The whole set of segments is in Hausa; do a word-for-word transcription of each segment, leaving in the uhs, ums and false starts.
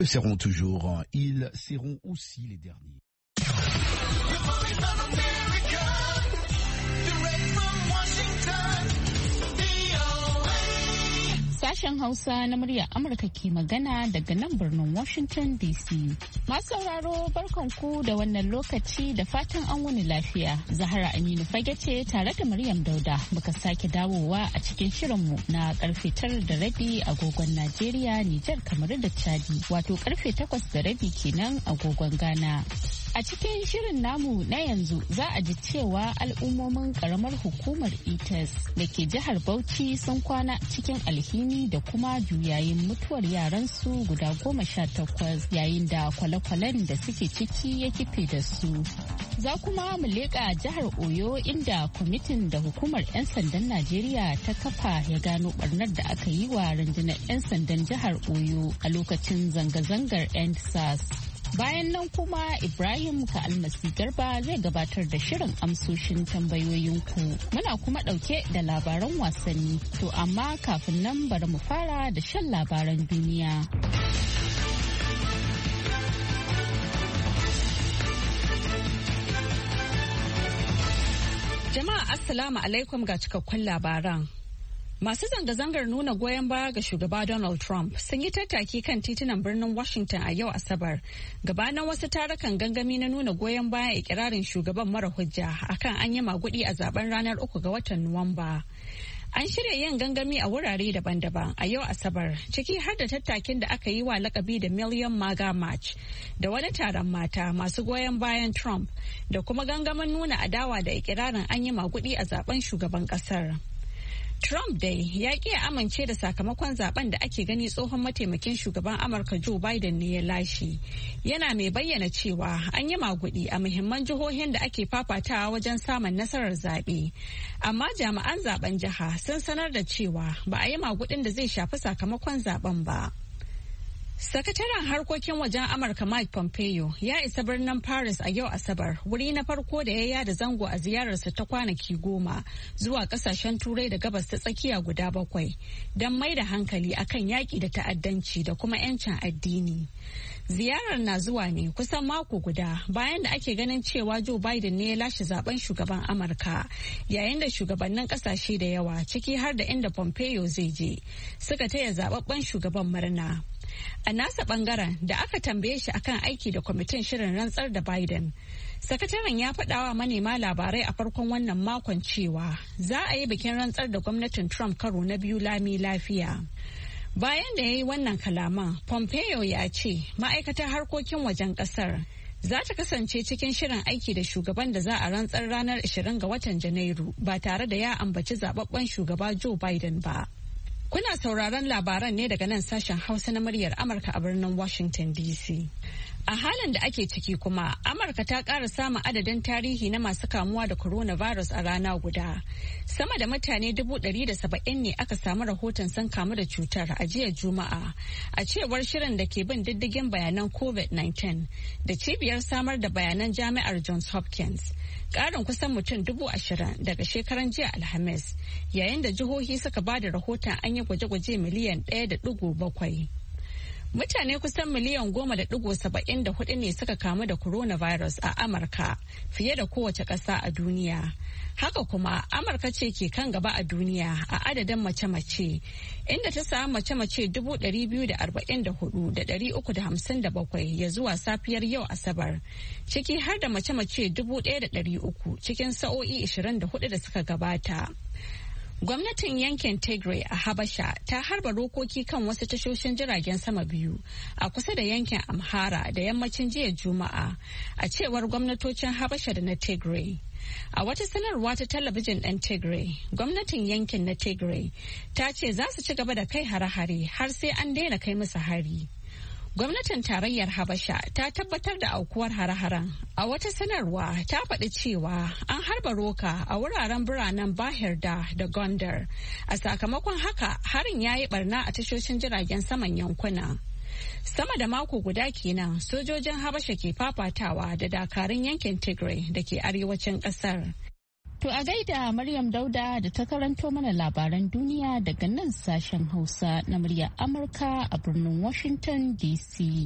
seront toujours, ils seront aussi les derniers. Sashen Hausa na muryar Amurka ke magana daga nan birnin Washington D C. Masu sauraro barkanku da wannan lokaci da fatan an wani lafiya. Zahara Aminu Fage ce tare da Maryam Dauda muka sake dawowa a cikin shirinmu na karfe tara da rabi agogon Najeriya, Nijar, Kamaru da Chadi, wato karfe takwas da rabi kenan agogon Ghana. A cikin shirin namu na yanzu za a ji cewa al'ummomin karamar hukumar I T E S da ke jihar Bauchi sun kwana cikin alhini da kuma juyayin mutuwar yaransu guda goma sha takwas yayin da kwale-kwalen da suke ciki ya kife da su. Za kuma mu leƙa jihar Oyo inda kwamitin da hukumar 'yan sandan Najeriya ta kafa ya gano barnar da aka yi wa rundunar 'yan sandan jihar Oyo a lokacin zanga-zangar End SARS. Bayan nan kuma Ibrahim Ka'almasi Garba zai gabatar da shirin amsoshin tambayoyinku. Muna kuma ɗauke da labaran wasanni. To amma kafin nan bari mu fara da shan labaran duniya. Jama'a Assalamu alaikum ga cikakkun labaran. Masu zanga-zangar nuna goyon baya ga shugaba Donald Trump sun yi tattaki kan titunan birnin Washington a yau Asabar gabanin wasu tarukan gangami na nuna goyon baya ikirarin shugaban mara hujja akan an yi magudi a zaben ranar uku ga watan Nuwamba. An shirya yin gangami a wurare daban-daban a yau Asabar, ciki har da tattakin da aka yi wa lakabi da Million MAGA March da wani taron mata masu goyon bayan Trump da kuma gangamin nuna adawa da ikirarin an yi magudi a zaben shugaban kasar. Trump dai ya ƙi amince da sakamakon zaben da ake gani tsohon mataimakin shugaban Amurka Joe Biden ne ya lashe. Yana mai bayyana cewa an yi magudi a muhimman jihohin da ake fafatawa wajen samun nasarar zaɓe. Amma jami'an zaben jiha sun sanar da cewa ba a yi magudin da zai shafi sakamakon zaben ba. Sakataren harkokin wajen Amurka Mike Pompeo ya isa birnin Paris a yau Asabar, wuri na farko da ya yada zango a ziyararsa ta kwanaki goma zuwa kasashen turai da gabas ta tsakiya guda bakwai don mai da hankali akan yaƙi da ta'addanci da kuma 'yancin addini. Ziyarar na zuwa ne kusan mako guda bayan da ake ganin cewa Joe Biden ne ya lashe zaben shugaban Amurka, yayin da shugabannin kasashe da yawa ciki har da inda Pompeo zai je suka taya zababben shugaban murna. A nasa bangaren da aka tambaye shi akan aiki da kwamitin shirin rantsar da Biden, sakataren ya faɗawa manema labarai a farkon wannan makon cewa za a yi bikin rantsar da gwamnatin Trump karo na biyu lami lafiya. Bayan da ya yi wannan kalaman, Pompeo ya ce ma'aikatar harkokin wajen ƙasar za ta kasance cikin shirin aiki da shugaban da za a rantsar ranar ashirin ga watan Janairu ba tare da ya ambaci zababben shugaba Joe Biden ba. Kuna sauraron labaran ne daga nan sashen Hausa na muryar Amurka a birnin Washington D C. A halin da ake ciki kuma, Amurka ta ƙara samun adadin tarihi na masu kamuwa da coronavirus a rana guda. Sama da mutane dubu ɗari da saba'in ne aka samu rahoton sun kamu da cutar a jiya Juma'a, a cewar shirin da ke bin diddigin bayanan COVID nineteen da cibiyar samar da bayanan jami'ar Johns Hopkins. Ƙarin kusan mutum dubu ashirin daga shekaran jiya Alhamis, yayin da jihohi suka ba da rahoton an yi gwaje-gwaje miliyan ɗaya da ɗigo bakwai. Mutane kusan miliyan goma da ɗigo saba'in da hudu ne suka kamu da coronavirus a Amurka, fiye da kowace ƙasa a duniya. Haka kuma Amurka ce ke kan gaba a duniya a adadin mace-mace, inda ta samu mace-mace dubu ɗari biyu da arba'in da hudu da ɗari uku da hamsin da bakwai ya zuwa safiyar yau Asabar, ciki har da mace-mace dubu ɗaya da ɗari uku cikin sa'o'i ashirin da hudu da suka gabata. Gwamnatin yankin Tigray a Habasha ta harba rokoki kan wasu tashoshin jiragen sama biyu a kusa da yankin Amhara da yammacin jiya Juma'a, a cewar gwamnatocin Habasha da na Tigray. A wata sanarwa ta talabijin ɗin Tigray, gwamnatin yankin na Tigray ta ce za su ci gaba da kai hare-hare har sai an daina kai musu hari. Gwamnatin tarayyar Habasha ta tabbatar da aukuwar hare-haren. A wata sanarwa ta faɗi cewa an harba roka a wuraren biranen Bahirda da Gondar. A sakamakon haka harin ya yi barna a tashoshin jiragen saman yankuna. Sama da mako guda kenan sojojin Habasha ke fafatawa da dakarun yankin Tigray da ke arewacin ƙasar. To a gaida Maryam Dauda da ta karanto mana labaran duniya daga nan sashen Hausa na muryar Amurka a birnin Washington D C.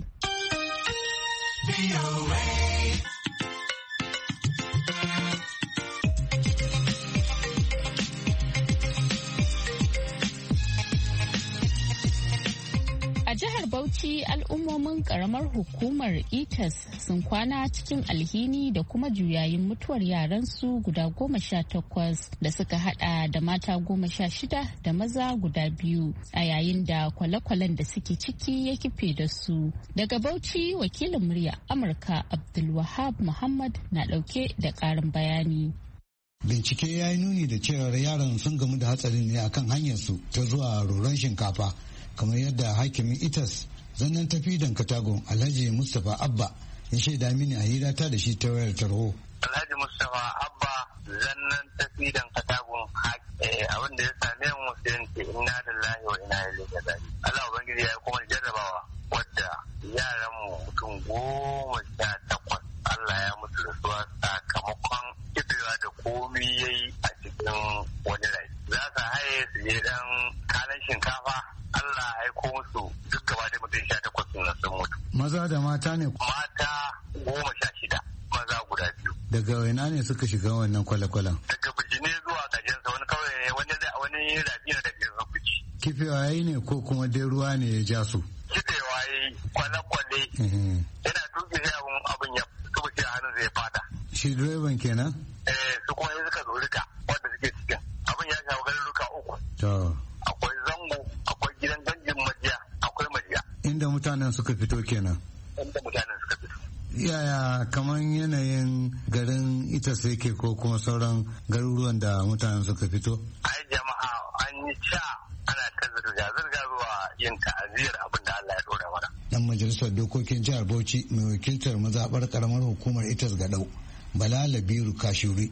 A jihar Bauchi al'ummomin karamar hukumar I T A S sun kwana cikin alhini da kuma juyayin mutuwar yaransu guda goma sha takwas da suka hada da mata goma sha shida da maza guda biyu a yayin da kwale-kwalen da suke ciki ya kife da su. Daga Bauchi wakilin murya Amurka Abdulwahab Muhammad na dauke da karin bayani. Bincike ya yi nuni da cewar yaran sun gamu da hatsarin ne akan hanyarsu ta zuwa roron shinkafa. Kamar yadda hakimin I T A S zannan tafi dan Katagun Alhaji Mustapha Abba ya shaida mini a hira ta da shi ta wayar tarho. Alhaji Mustapha Abba zannan tafi dan Katagun abin da ya same mu sai ce inna lillahi wa inna ilaihi raji'un. Allah ubangiji ya kuma jarrabawa wadda yaran mu mutum goma sha takwas Allah ya mutu da su sakamakon kifewa da komi yayi a cikin wani rai. Za ka haye su je dan kalan shinkafa Allah ya aiko musu duk gaba da mutum sha takwas sun mutu. Maza da mata ne? Mata goma sha shida, maza guda biyu. Daga waina ne suka shiga wannan kwale-kwalen? Daga Bijine zuwa Gajensa wani kawai ne wani wani rafi na daga yanzu Bici. Kifewa yayi ne ko kuma dai ruwa ne ya ja su? Kifewa yayi kwale-kwale. Yana tuki sai abun abun ya tuba shi a hannun zai fada. Shi direban kenan? Eh su kuma suka zo duka wanda suke cikin. Abun ya shafi garuruka uku. To. Akwai zango, akwai gidan dangin majiya, akwai majiya. Inda mutanen suka fito kenan? Inda mutanen suka fito. Yaya kamar yanayin garin ita sai ke ko kuma sauran garuruwan da mutanen suka fito? Ai jama'a an yi ca ana ta zirga-zirga zuwa yin ta'aziyar abin da Allah ya dora mana. Dan majalisar dokokin jihar Bauchi mai wakiltar mazaɓar karamar hukumar I T A S Gadau, Bala Labiru Kashuri,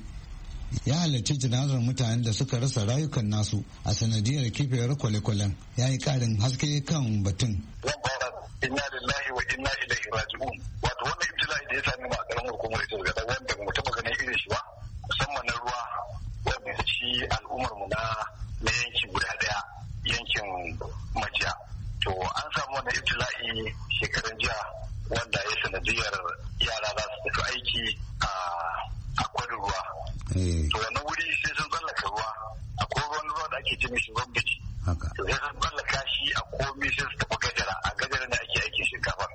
ya halarci jana'izar mutanen da suka rasa rayukan nasu a sanadiyar kifewar kwale-kwalen. Ya yi karin haske kan batun. Zan fara inna lillahi wa inna ilaihi raji'un. Wato wannan ibtila'i da ya sami mu a karamar hukumar ita daga wanda mu taba ganin irin shi ba, musamman na ruwa wanda ya ci al'ummar mu na na yanki guda daya, yankin Majiya. To an samu wannan ibtila'i shekaran jiya wanda ya sanadiyar yara za su tafi aiki a a kwarin ruwa. To wannan wuri sai sun tsallaka ruwa, akwai ruwan ruwa da ake ce mishi ruwan bici. To sai sun tsallaka shi a komi sai su tafi gajara, a gajara ne ake aikin shinkafa.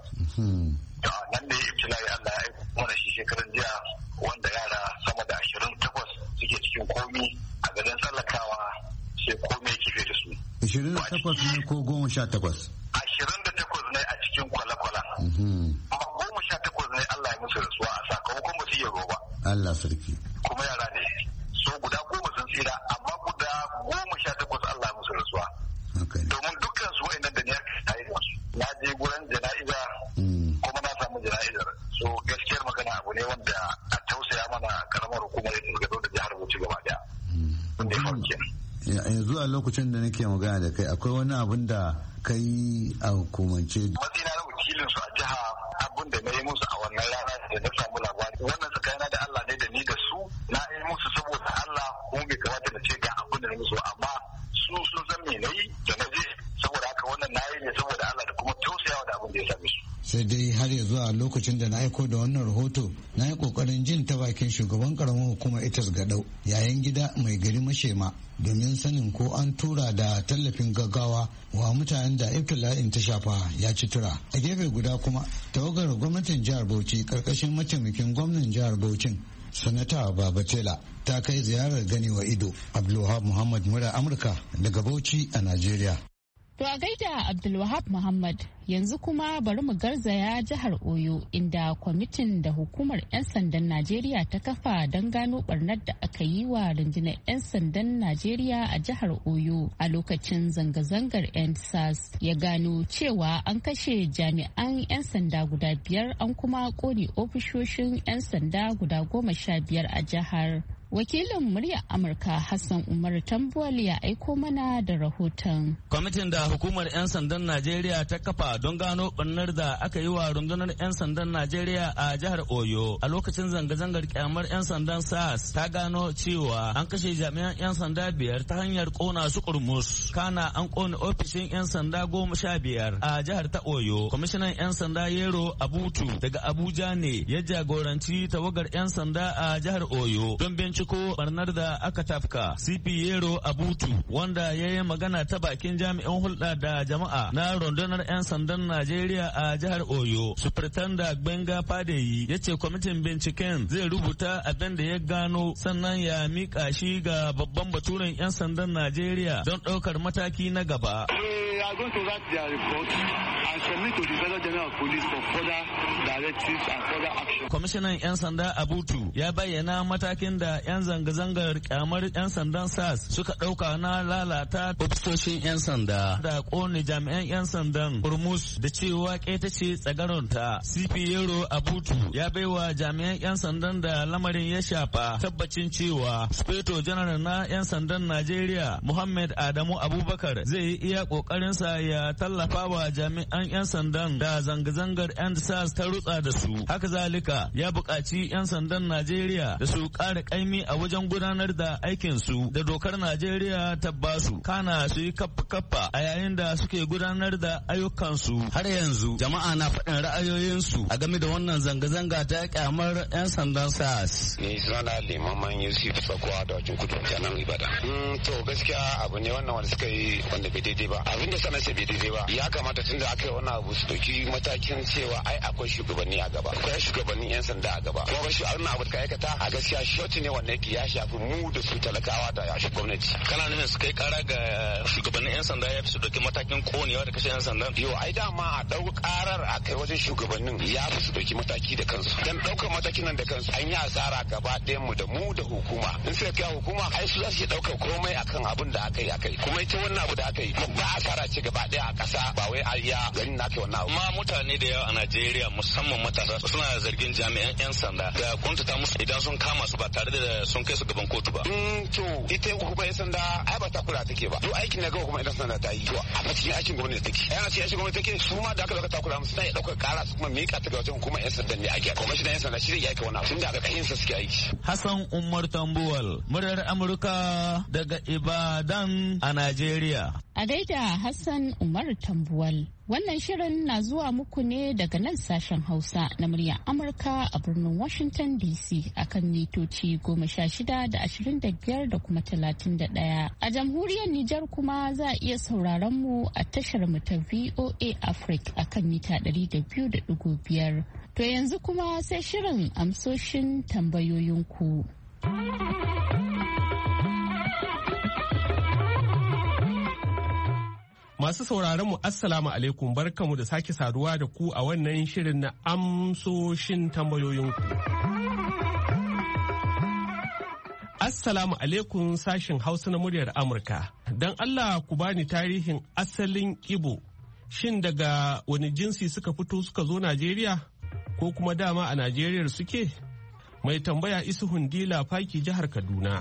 To nan da ya ibtila'i Allah ya aiko mana shi shekaran jiya wanda yara sama da ashirin takwas suke cikin komi a garin tsallakawa sai komi ya kife da su. Ashirin da takwas ne ko goma sha takwas? Ashirin da takwas ne a cikin kwale-kwalen. Amma goma sha takwas ne Allah ya musu rasuwa a sakamakon ba su iya ruwa ba. Allah sarki. Kuma yara ne. So guda goma sun tsira amma guda goma sha takwas Allah musu rasuwa. Domin dukkan su wa'annan da ne ya yi masu. Na je gurin jana'iza kuma na samu jana'izar. So gaskiyar magana abu ne wanda a tausaya mana karamar hukumar da ta gado da jihar Bauchi gaba daya. Wanda ya faru kenan. Yanzu a lokacin da nake magana da kai akwai wani abun da kai a hukumance. Matsina na wakilin su a jiha abun da na yi musu a wannan rana da na samu labari. Wannan tsakanina da Allah ne da ni da su na yi musu saboda Allah kuma bai kamata na ce ga abin da na musu amma su sun san me na yi da na je saboda haka wannan na yi ne saboda Allah da kuma tausayawa da abin da ya same su. Sai dai har ya zuwa lokacin da na aiko da wannan rahoto na yi kokarin jin ta bakin shugaban karamar hukumar I T A S Gadau yayin gida mai gari Mashema domin sanin ko an tura da tallafin gaggawa wa mutanen da ibtila'in ta shafa ya ci tura. A gefe guda kuma tawagar gwamnatin jihar Bauchi karkashin mataimakin gwamnan jihar Bauchin sanata Babatela ta kai ziyarar gani wa ido. Abdulwahab Muhammad mura Amurka daga Bauchi a Najeriya. To a gaida Abdulwahab Muhammad yanzu kuma bari mu garzaya jihar Oyo inda kwamitin da hukumar 'yan sandan Najeriya ta kafa don gano barnar da aka yi wa rundunar 'yan sandan Najeriya a jihar Oyo a lokacin zanga-zangar 'yan sas ya gano cewa an kashe jami'an 'yan sanda guda biyar an kuma kone ofishoshin 'yan sanda guda goma sha biyar a jihar. Wakilin muryar Amurka Hassan Umar Tambuwal ya aiko mana da rahoton. Kwamitin da hukumar 'yan sandan Najeriya ta kafa don gano ɓarnar da aka yi wa rundunar 'yan sandan Najeriya a jihar Oyo a lokacin zanga-zangar kyamar 'yan sandan SARS ta gano cewa an kashe jami'an 'yan sanda biyar ta hanyar kona su kurmus. Kana an kone ofishin 'yan sanda goma sha biyar a jihar ta Oyo. Kwamishinan 'yan sanda Yero Abutu daga Abuja ne ya jagoranci tawagar 'yan sanda a jihar Oyo don binciko barnar da aka tafka. C P Yero Abutu wanda ya yi magana ta bakin jami'in hulɗa da jama'a na rundunar 'yan sandan Najeriya a jihar Oyo, Superintendent Gbenga Fadeyi, ya ce kwamitin binciken zai rubuta abin da ya gano sannan ya mika shi ga babban baturen 'yan sandan Najeriya don ɗaukar mataki na gaba. They are going to write their report and submit to the Federal General Police for further directives and further action. Kwamishinan 'yan sanda Abutu ya bayyana matakin da 'yan zanga-zangar kyamar 'yan sandan SARS suka ɗauka na lalata ofisoshin 'yan sanda da ƙone jami'an 'yan sandan Hormuz da cewa ƙeta ce tsagaronta. C P Yero Abutu ya baiwa jami'an 'yan sandan da lamarin ya shafa tabbacin cewa Speto General na 'yan sandan Najeriya Muhammad Adamu Abubakar zai yi iya ƙoƙarinsa ya tallafa wa jami'an 'yan sandan da zanga-zangar 'yan SARS ta rutsa da su. Haka zalika ya buƙaci 'yan sandan Najeriya da su ƙara ƙaimi a wajen gudanar da aikinsu da dokar Najeriya ta basu. Kana su yi kaffa-kaffa a yayin da suke gudanar da ayyukansu. Har yanzu jama'a na faɗin ra'ayoyinsu a game da wannan zanga-zanga ta kyamar 'yan sandan SARS. Ni sunana Limaman Yusuf Tsakuwa da wajen kudu janan Ibadan. To gaskiya abu ne wannan wanda suka yi wanda bai daidai ba. Abin da sanar bai daidai ba. Ya kamata tun da aka yi wannan abu su ɗauki matakin cewa ai akwai shugabanni a gaba. Akwai shugabannin 'yan sanda a gaba. Kuma ba shi wannan abu da ka aikata a gaskiya shoti ne wanda yake ya shafi mu da su talakawa da yashi gwamnati. Kana nufin su kai kara ga shugabannin 'yan sanda ya fi su ɗauki matakin konewa da kashe 'yan sandan? Yo ai dama a ɗau karar a kai wajen shugabannin ya fi su ɗauki mataki da kansu. Dan ɗaukar matakin nan da kansu an yi asara gaba ɗayan mu da mu da hukuma. In suka kai hukuma ai su za su ɗaukar komai akan abin da aka yi aka yi. Kuma ita wannan abu da aka yi ba asara ce gaba ɗaya a ƙasa ba wai a iya garin na kai wannan abu. Ma mutane da yawa a Najeriya musamman matasa suna zargin jami'an 'yan sanda da kuntata musu idan sun kama su ba tare da sun kai su gaban kotu ba. To ita hukuma 'yan sanda ai ba ta kula take ba. Duk aikin da ga hukuma 'yan sanda ta yi to a cikin aikin gwamnati take. Yana cikin aikin gwamnati take su ma da aka zaka takura musu sai ɗaukar kara su kuma miƙa ta ga wajen hukumar 'yan sanda ne ake. Kuma shi da 'yan sanda shi zai aika wannan tun da aka kai sa suke aiki. Hassan Umar Tambuwal, muryar Amurka daga Ibadan a Najeriya. A gaida Hassan Umar Tambuwal. Wannan shirin na zuwa muku ne daga nan sashen Hausa na muryar Amurka a birnin Washington D C akan mitoci goma sha shida da ashirin da biyar da kuma talatin da ɗaya. A jamhuriyar Nijar kuma za a iya sauraron mu a tashar mu ta V O A Africa akan mita ɗari da biyu da ɗigo biyar. To yanzu kuma sai shirin amsoshin tambayoyinku. Masu sauraron mu Assalamu alaikum, barkamu da sake saduwa da ku a wannan shirin na amsoshin tambayoyinku. Assalamu alaikum sashin Hausa na muryar Amurka. Don Allah ku bani tarihin asalin Igbo. Shin daga wani jinsi suka fito suka zo Najeriya? Ko kuma dama a Najeriya suke? Mai tambaya Isuhun Dila Faki jihar Kaduna.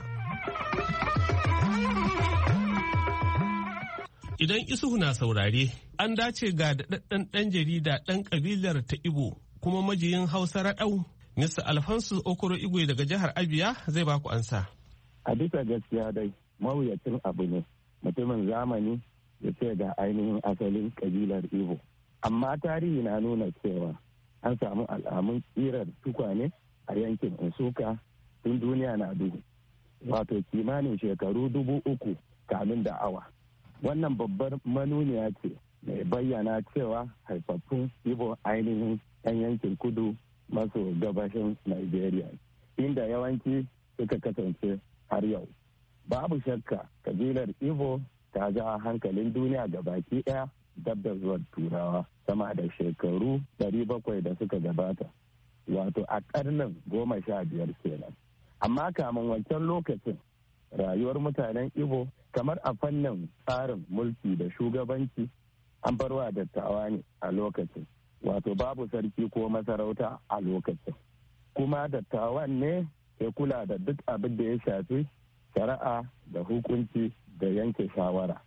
Idan Isuhu na saurare, an dace ga daɗaɗɗen ɗan jarida ɗan ƙabilar ta Igbo kuma majiyin Hausa raɗau, Mister Alfonso Okoro Igwe daga jihar Abia zai ba ku ansa. A bisa gaskiya dai, mawuyacin abu ne, mutumin zamani ya ce ga ainihin asalin ƙabilar Igbo. Amma tarihi na nuna cewa an samu alamun tsirar tukwane a yankin Nsuka tun duniya na duhu, wato kimanin shekaru dubu uku kamin da awa. Wannan babbar manuniya ce mai bayyana cewa haifaffun Igbo ainihin 'yan yankin kudu maso gabashin Nigeria, inda yawanci suka kasance har yau. Babu shakka kabilar Igbo ta ja hankalin duniya ga baki ɗaya dab da zuwan Turawa sama da shekaru ɗari bakwai da suka gabata, wato a ƙarnin goma sha biyar kenan. Amma kamin wancan lokacin rayuwar mutanen Igbo kamar a fannin tsarin mulki da shugabanci an barwa dattawa ne a lokacin, wato babu sarki ko masarauta a lokacin. Kuma dattawan ne ya kula da duk abin da ya shafi shari'a da hukunci da yanke shawara.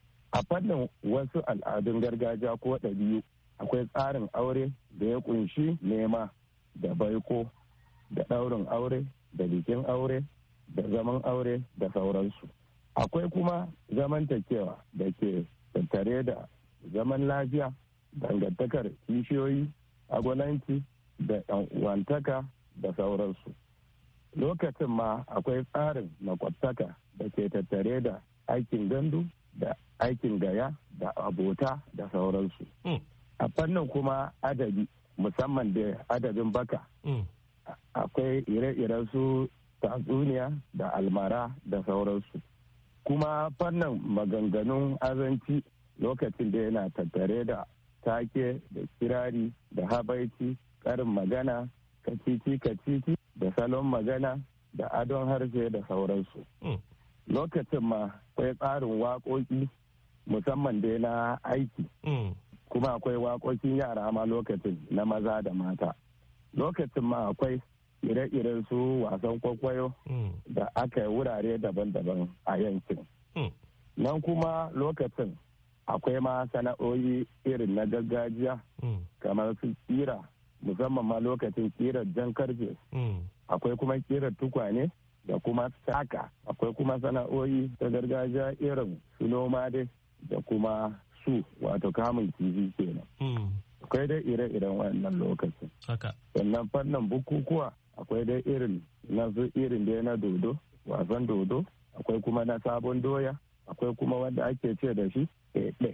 A fannin wasu al'adun gargajiya ko ɗabi'u akwai tsarin aure da ya kunshi nema da baiko da ɗaurin aure da bikin aure da zaman aure da sauransu. Akwai kuma zamantakewa da ke tattare da zaman lafiya, dangantakar kishiyoyi, agwalanci da uwantaka da sauransu. Lokacin ma akwai tsarin makwabtaka da ke tattare da aikin gandu da aikin gaya da abota da sauransu. Mm. A fannin kuma adabi, musamman da adabin baka, mm. akwai ire-iren su tatsuniya da almara da sauransu. Kuma fannin maganganun azanci lokacin da yana tattare da take da kirari da habaici, karin magana, kacici-kacici da salon magana da adon harshe da sauransu. Mm. Lokacin ma akwai tsarin waƙoƙi musamman dai na aiki. Mm. Kuma akwai waƙoƙin yara ma lokacin na maza da mata. Lokacin ma akwai ire-iren su wasan kwakwayo mm. da aka yi wurare daban-daban a yankin. Mm. Nan kuma lokacin akwai ma sana'o'i irin na gargajiya mm. kamar su kira, musamman ma lokacin kirar jan karfe. Mm. Akwai kuma kirar tukwane da kuma saka. Akwai kuma sana'o'i ta gargajiya irin su noma dai da kuma su wato kamun kifi kenan. Mm. Akwai dai ire-iren wannan lokacin. Sannan fannin bukukuwa akwai dai irin na su irin dai na dodo, wasan dodo, akwai kuma na sabon doya, akwai kuma wanda ake ce da shi ɗe.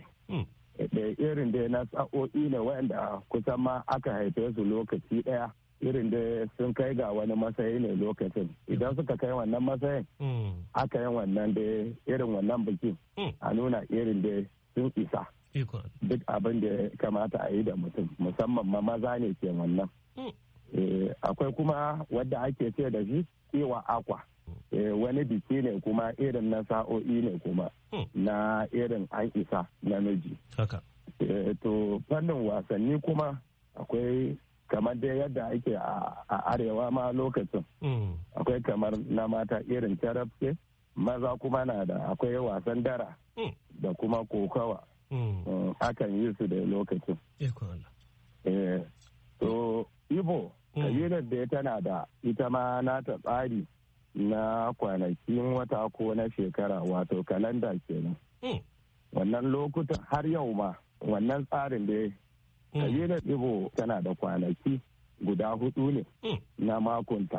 Ɗe irin dai na sa'o'i ne wanda kusan ma aka haife su lokaci ɗaya. Irin da sun kai ga wani matsayi ne lokacin, idan suka kai wannan matsayin aka yi wannan da irin wannan bikin a nuna irin da sun isa duk abin da ya kamata a yi da mutum, musamman ma maza ne ke wannan. Akwai kuma wadda ake ce da shi kewa akwa, wani biki ne kuma irin na sa'o'i ne kuma na irin an isa namiji. To fannin wasanni kuma akwai kamar dai yadda ake a arewa ma lokacin akwai kamar na mata irin tarafke, maza kuma na da akwai wasan dara da kuma kokawa akan yi su da lokacin. To Igbo kabilar da tana da ita ma nata tsari na kwanakin wata ko na shekara wato kalanda kenan. Wannan lokutan har yau ma wannan tsarin da kabilar Igbo tana da kwanaki guda hudu ne na makonta.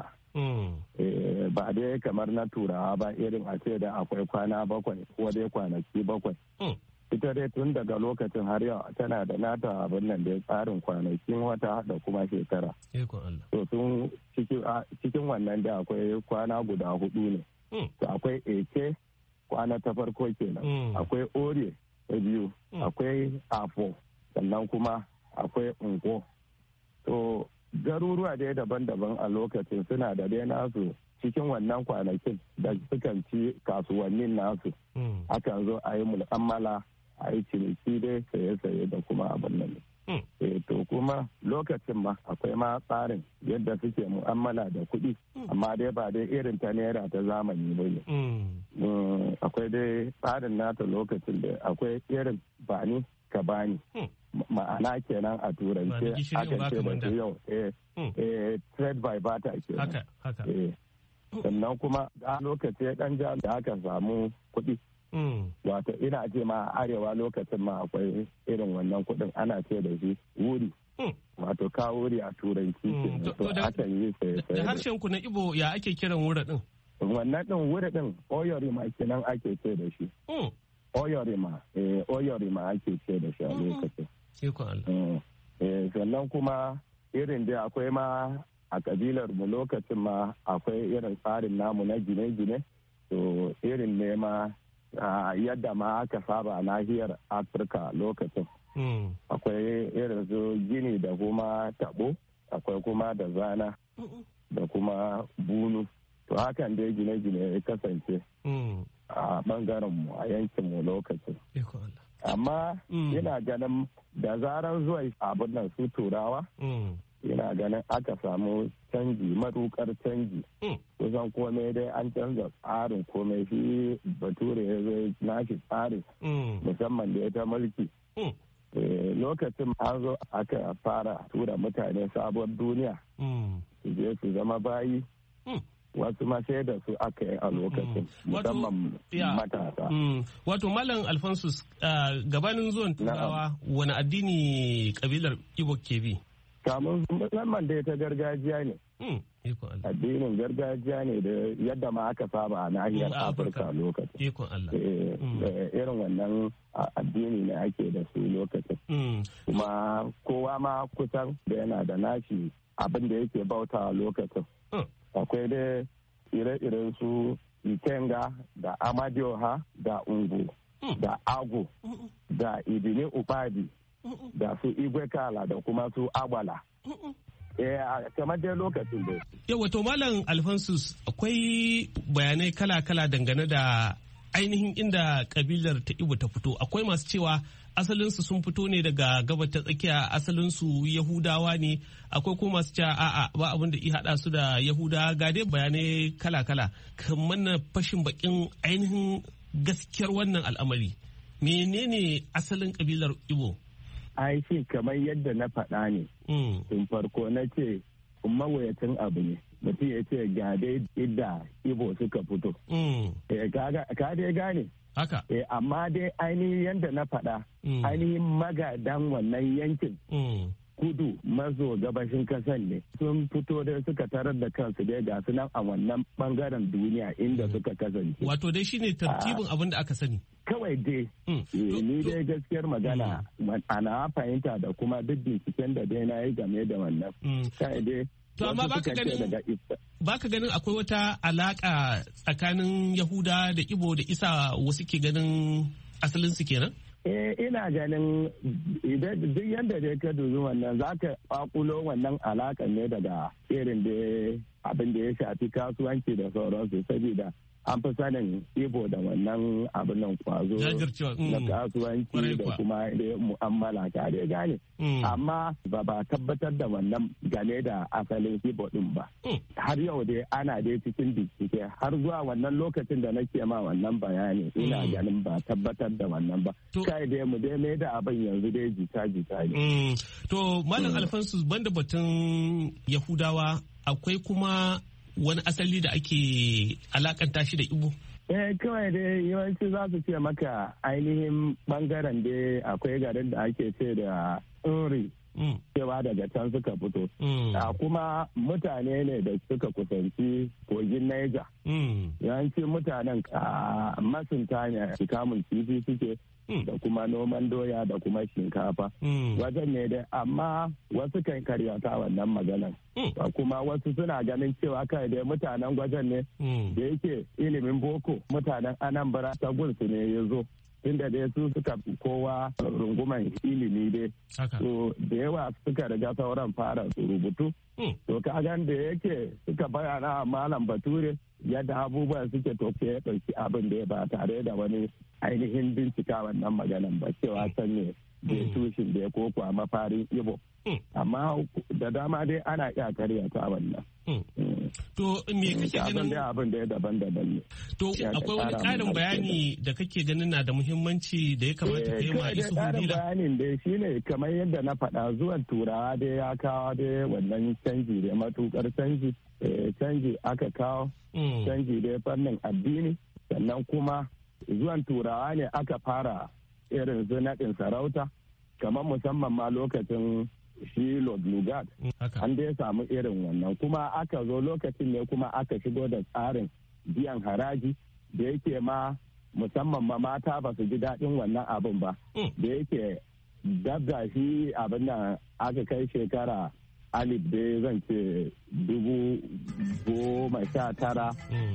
Ba dai kamar na turawa ba irin a ce da akwai kwana bakwai ko dai kwanaki bakwai. Ita dai tun daga lokacin har yau tana da nata abin nan da tsarin kwanakin wata da kuma shekara. To sun cikin wannan da akwai kwana guda hudu ne. To akwai eke kwana ta farko kenan. Akwai ore ta biyu. Akwai afo sannan kuma akwai unko. To garuruwa dai daban-daban a lokacin suna da dai nasu cikin wannan kwanakin da sukan ci kasuwannin nasu. Akan zo a yi mu'amala a yi ciniki dai saye-saye da kuma abin nan. To kuma lokacin ma akwai ma tsarin yadda suke mu'amala da kuɗi amma dai ba dai irin ta naira ta zamani ba ne. Akwai dai tsarin nata lokacin da akwai irin bani ka bani. Ma'ana kenan a turance aka ce da yau trade by barter kenan. Sannan kuma a lokaci dan ja da aka samu kuɗi. Wato ina ce ma arewa lokacin ma akwai irin wannan kuɗin ana ce da shi wuri. Wato ka wuri a turanci kenan. Akan yi sai da harshen ku na Igbo ya ake kiran wuri din? Wannan din wuri din oyorima kenan ake ce da shi. Oyorima, eh, oyorima ake ce da shi a lokacin. Sannan kuma irin da akwai ma a kabilar mu lokacin ma akwai irin tsarin namu na gine-gine. To irin ne ma yadda ma aka saba a nahiyar Afirka lokacin. Akwai irin su gini da kuma tabo, akwai kuma da zana da kuma bunu. To hakan dai gine-gine ya kasance a bangaren mu a yankin mu lokacin. Amma yana ganin da zarar zuwa abin nan su turawa ina ganin aka samu canji matukar canji kusan komai dai an canza tsarin komai shi bature ya zai nashi tsarin musamman da ya ta mulki lokacin an zo aka fara tura mutane sabuwar duniya su je su zama bayi wasu ma sai da su aka yi a lokacin musamman matasa. Wato Malam Alphonsus gabanin zuwan turawa wani addini kabilar Igbo ke bi? Kamun musamman da ta gargajiya ne. Addinin gargajiya ne da yadda ma aka saba a nahiyar Afirka lokacin. Irin wannan addini ne ake da su lokacin. Kuma kowa ma kusan da yana da nashi abin da yake bauta lokacin. Akwai da ire-iren su Ikenga da Amadioha da Ungu da Agu da Idine Upadi da su Igwe Kala da kuma su Agbala. kamar dai lokacin da. Yau wato Malam Alphonsus akwai bayanai kala-kala dangane da ainihin inda kabilar ta Igbo ta fito. Akwai masu cewa asalinsu sun fito ne daga gabar ta tsakiya, asalinsu Yahudawa ne. Akwai kuma masu cewa a'a ba abin da i haɗa su da Yahudawa. Ga dai bayanai kala-kala kamar na fashin bakin ainihin gaskiyar wannan al'amari. Menene asalin kabilar Igbo? Ai shi kamar yadda na faɗa ne. Tun farko na ce mawuyacin abu ne. Mutum ya ce ga dai idda Igbo suka fito. Ka dai gane. Haka. Amma dai ainihin yadda na faɗa. Ainihin magadan wannan yankin. Kudu maso gabashin kasan ne sun fito dai suka tarar da kansu dai ga su nan a wannan bangaren duniya inda suka kasance. Wato dai shine tartibin abin da aka sani. Kawai dai ni dai gaskiyar magana ana fahimta da kuma duk binciken da dai na yi game da wannan. Kai dai to amma baka ganin baka ganin akwai wata alaka tsakanin Yahuda da Igbo da Isa wasu ke ganin asalin su kenan? Eh ina ganin duk yadda dai ka dubi wannan za ka kwakulo wannan alaƙar ne daga irin da abin da ya shafi kasuwanci da sauransu saboda an fi sanin Igbo da wannan abin nan kwazo na kasuwanci da kuma mu'amala ka dai gane. Amma ba ba tabbatar da wannan game da asalin Igbo din ba. Har yau dai ana dai cikin bincike har zuwa wannan lokacin da nake ma wannan bayani ina ganin ba tabbatar da wannan ba. Kai dai mu dai mai da abin yanzu dai jita-jita ne. To Malam Alphonsus banda batun Yahudawa akwai kuma wani asali da ake alakanta shi da Igbo? Eh kawai dai yawanci za su ce maka ainihin bangaren dai akwai garin da ake ce da Uri. Cewa daga can suka fito. Kuma mutane ne da suka kusanci kogin Niger. Yawanci mutanen masunta ne kamun kifi suke. Da kuma noman doya da kuma shinkafa. Wajen ne dai amma wasu kan karyata wannan maganan. Kuma wasu suna ganin cewa kai dai mutanen gwajen ne da yake ilimin boko mutanen Anambra ta gunsu ne ya zo. Inda dai su suka kowa runguman ilimi dai. So da yawa suka riga sauran fara rubutu. To ka gan da yake suka bayana malam Bature yadda abubuwan suke toke ya ɗauki abin da ya ba tare da wani ainihin bincika wannan maganan ba cewa san ne da tushen da ya koko a mafarin Igbo. Amma da dama dai ana iya karya ta wannan. To me kake ganin da abin da ya daban-daban ne. To akwai wani ƙarin bayani da kake ganin na da muhimmanci da ya kamata ka yi ma isu hudila. Ƙarin bayanin dai shine kamar yadda na faɗa zuwan turawa dai ya kawo dai wannan canji da matukar canji. Canji aka kawo canji dai fannin addini sannan kuma zuwan turawa ne aka fara irin su naɗin sarauta kamar musamman ma lokacin shi Lord Lugard an dai samu irin wannan kuma aka zo lokacin ne kuma aka shigo da tsarin biyan haraji da yake ma musamman ma mata ba su ji daɗin wannan abin ba da yake dabda shi abin da aka kai shekara alif dai zan ce dubu goma sha tara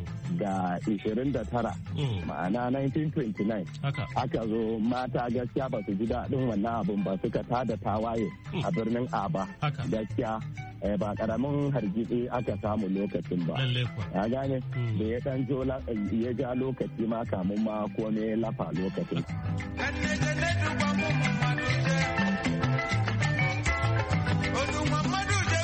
da ishirin da tara ma'ana nineteen twenty-nine aka zo mata gaskiya ba su ji daɗin wannan abin ba suka tada tawaye a birnin Aba gaskiya ba karamin hargitsi aka samu lokacin ba ya gane da ya dan ya ja lokaci ma kamun ma kome lafa lokacin Muhammadu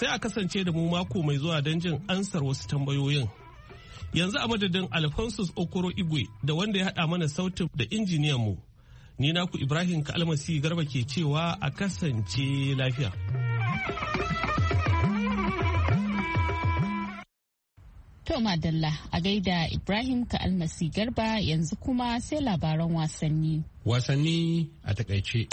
sai a kasance da mu mako mai zuwa don jin ansar wasu tambayoyin. Yanzu a madadin Alphonsus Okoro Igwe da wanda ya haɗa mana sautin da injiniyan mu. Ni naku Ibrahim Kalmasi Garba ke cewa a kasance lafiya. To Madalla a gaida Ibrahim Kalmasi Garba yanzu kuma sai labaran wasanni. Wasanni a takaice.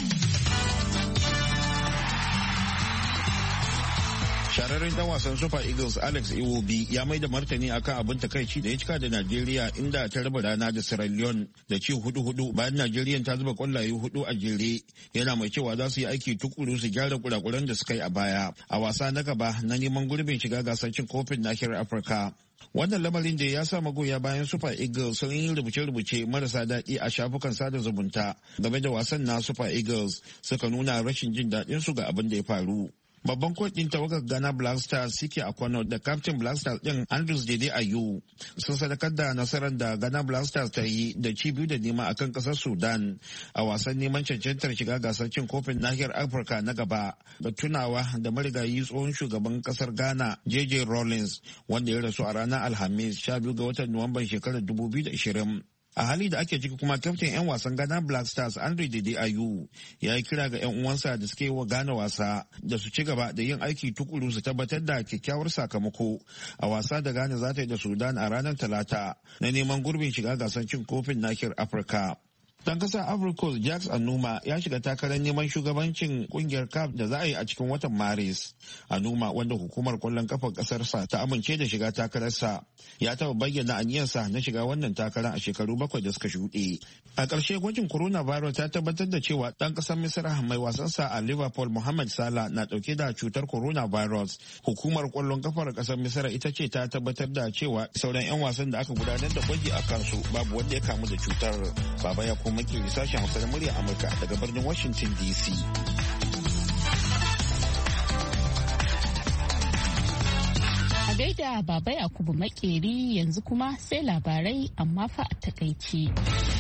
Shararren dan wasan Super Eagles Alex Iwobi ya mai da martani akan abin takaici da ya cika da Najeriya inda ta raba rana da Sierra Leone da ci hudu-hudu bayan Najeriya ta zuba kwallaye hudu a jere, yana mai cewa za su yi aiki tukuru su gyara kurakuran da suka yi a baya a wasa na gaba na neman gurbin shiga gasar cin kofin nahiyar Afirka. Wannan lamarin da ya sa magoya bayan Super Eagles sun yi rubuce-rubuce marasa daɗi a shafukan sada zumunta game da wasan na Super Eagles, suka nuna rashin jin daɗin su ga abin da ya faru. Babban kotun tawagar Ghana Black Stars Sike Akwano da Captain Black Stars din Andrews Dede Ayew sun sadakar da nasarar da Ghana Black Stars ta yi da ci biyu da nema akan kasar Sudan a wasan neman cancantar shiga gasar cin kofin nahiyar Afirka na gaba, da tunawa da marigayi tsohon shugaban kasar Ghana J J Rawlings wanda ya rasu a ranar Alhamis sha biyu ga watan Nuwamban shekarar dubu biyu da ashirin. A hali da ake ciki kuma kyaftin 'yan wasan Ghana Black Stars Andre Dede Ayew ya yi kira ga 'yan uwansa da suke yi wa Ghana wasa da su ci gaba da yin aiki tukuru su tabbatar da kyakkyawar sakamako a wasa da Ghana za ta yi da Sudan a ranar Talata na neman gurbin shiga gasar cin kofin nahiyar Afirka. Dan kasar Africa Jacques Anuma ya shiga takarar neman shugabancin kungiyar C A F da za a yi a cikin watan Maris. Anuma, wanda hukumar kwallon kafar kasarsa ta amince da shiga takararsa, ya taɓa bayyana aniyarsa na shiga wannan takara a shekaru bakwai da suka shuɗe. A ƙarshe gwajin coronavirus ta tabbatar da cewa ɗan ƙasar Misira mai wasansa a Liverpool Mohamed Salah na ɗauke da cutar coronavirus. Hukumar kwallon kafar ƙasar Misira ita ce ta tabbatar da cewa sauran 'yan wasan da aka gudanar da gwaji a kansu babu wanda ya kamu da cutar. Baba ya maki sashen Hausa na murya Amurka daga birnin Washington D C. A gaida Baba Yakubu Makeri, yanzu kuma sai labarai amma fa a takaice.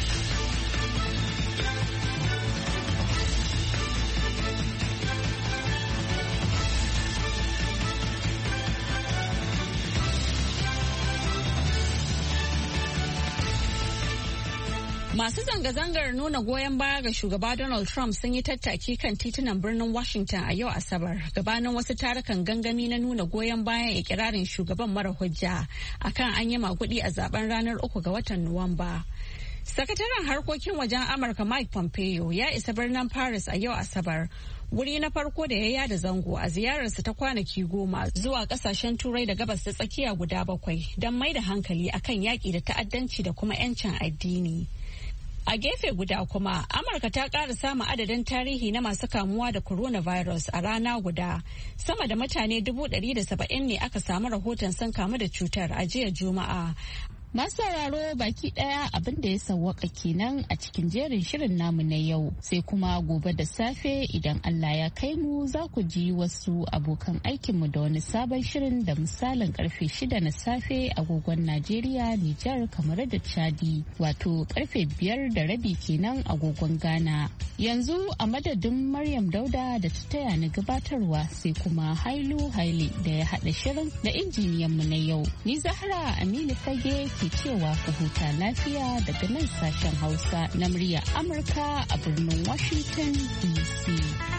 Masu zanga-zangar nuna goyon baya ga shugaba Donald Trump sun yi tattaki kan titunan birnin Washington a yau Asabar, gabanin wasu tarukan gangami na nuna goyon bayan ikirarin shugaban mara hujja akan an yi maguɗi a zaben ranar uku ga watan Nuwamba. Sakataren harkokin wajen Amurka Mike Pompeo ya isa birnin Paris a yau Asabar, wuri na farko da ya yada zango a ziyararsa ta kwanaki goma zuwa kasashen turai da gabas ta tsakiya guda bakwai don mai da hankali akan yaƙi da ta'addanci da kuma 'yancin addini. A gefe guda kuma, Amurka ta ƙara samun adadin tarihi na masu kamuwa da coronavirus a rana guda. Sama da mutane dubu ɗari da saba'in ne aka samu rahoton sun kamu da cutar a jiya Juma'a. Masu sauraro baki daya abin da ya sawwaka kenan a cikin jerin shirin namu na yau, sai kuma gobe da safe idan Allah ya kai mu za ku ji wasu abokan aikinmu da wani sabon shirin da misalin karfe shida na safe agogon Najeriya, Nijar, kamar da Chadi, wato karfe biyar da rabi kenan agogon Ghana. Yanzu a madadin Maryam Dauda da ta taya ni gabatarwa, sai kuma Hailu Haile da ya haɗa shirin da injiniyan mu na yau. Ni Zahra Aminu Fage ke cewa ku huta lafiya daga nan sashen Hausa na murya Amurka a birnin Washington D C.